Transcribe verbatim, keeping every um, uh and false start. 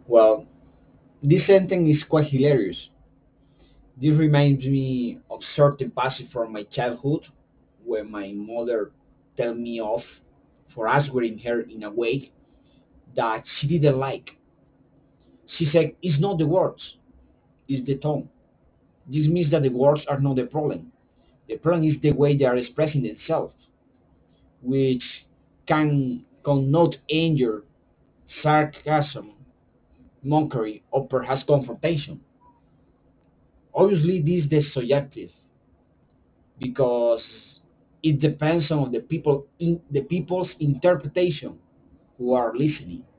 Well, this sentence is quite hilarious. This reminds me of certain passage from my childhood when my mother tell me off for answering her in a way that she didn't like. She said, "It's not the words, it's the tone." This means that the words are not the problem. The problem is the way they are expressing themselves, which can connote anger, sarcasm, mockery, or perhaps confrontation. Obviously, this is subjective because it depends on the people in the people's interpretation who are listening.